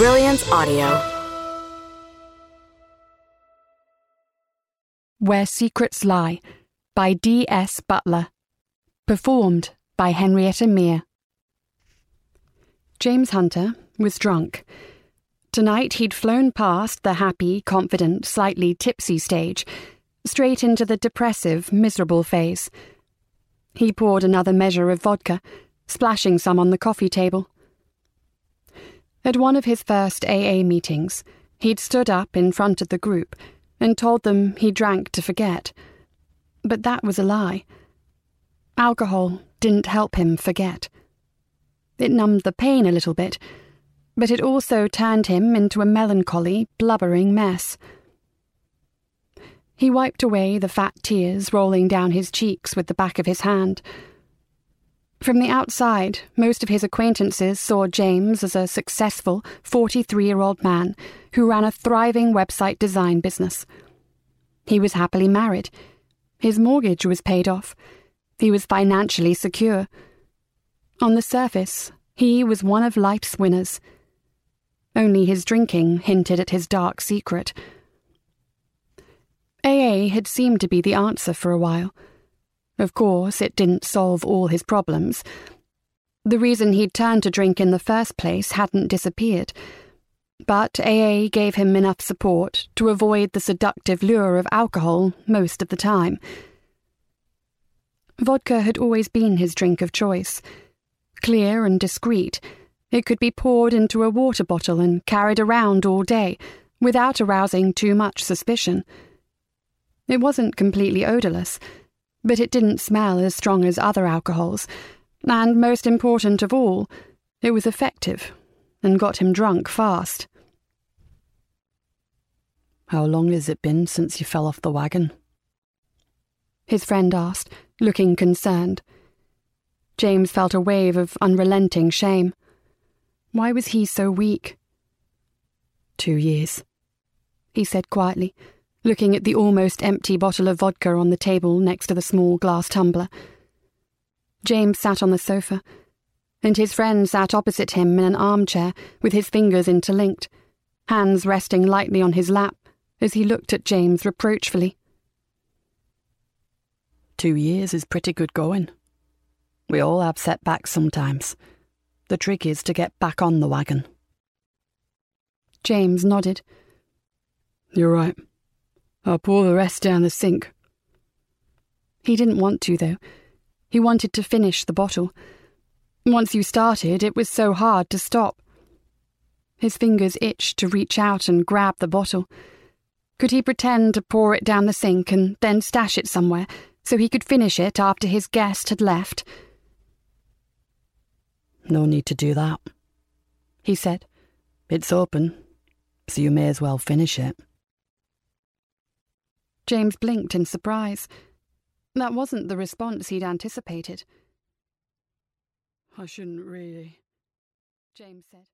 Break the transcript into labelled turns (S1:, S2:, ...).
S1: Brilliance Audio.
S2: Where Secrets Lie by D.S. Butler. Performed by Henrietta Mear. James Hunter was drunk. Tonight he'd flown past the happy, confident, slightly tipsy stage, straight into the depressive, miserable phase. He poured another measure of vodka, splashing some on the coffee table. At one of his first AA meetings, he'd stood up in front of the group and told them he drank to forget. But that was a lie. Alcohol didn't help him forget. It numbed the pain a little bit, but it also turned him into a melancholy, blubbering mess. He wiped away the fat tears rolling down his cheeks with the back of his hand. From the outside, most of his acquaintances saw James as a successful 43-year-old man who ran a thriving website design business. He was happily married. His mortgage was paid off. He was financially secure. On the surface, he was one of life's winners. Only his drinking hinted at his dark secret. AA had seemed to be the answer for a while. Of course, it didn't solve all his problems. The reason he'd turned to drink in the first place hadn't disappeared. But AA gave him enough support to avoid the seductive lure of alcohol most of the time. Vodka had always been his drink of choice. Clear and discreet, it could be poured into a water bottle and carried around all day without arousing too much suspicion. It wasn't completely odorless, but it didn't smell as strong as other alcohols, and most important of all, it was effective and got him drunk fast.
S3: "How long has it been since you fell off the wagon?"
S2: his friend asked, looking concerned. James felt a wave of unrelenting shame. Why was he so weak?
S3: 2 years,
S2: he said quietly, looking at the almost empty bottle of vodka on the table next to the small glass tumbler. James sat on the sofa, and his friend sat opposite him in an armchair with his fingers interlinked, hands resting lightly on his lap as he looked at James reproachfully.
S3: 2 years is pretty good going. We all have setbacks sometimes. The trick is to get back on the wagon.
S2: James nodded.
S3: "You're right. I'll pour the rest down the sink."
S2: He didn't want to, though. He wanted to finish the bottle. Once you started, it was so hard to stop. His fingers itched to reach out and grab the bottle. Could he pretend to pour it down the sink and then stash it somewhere so he could finish it after his guest had left?
S3: "No need to do that,"
S2: he said.
S3: "It's open, so you may as well finish it."
S2: James blinked in surprise. That wasn't the response he'd anticipated.
S3: "I shouldn't really,"
S2: James said.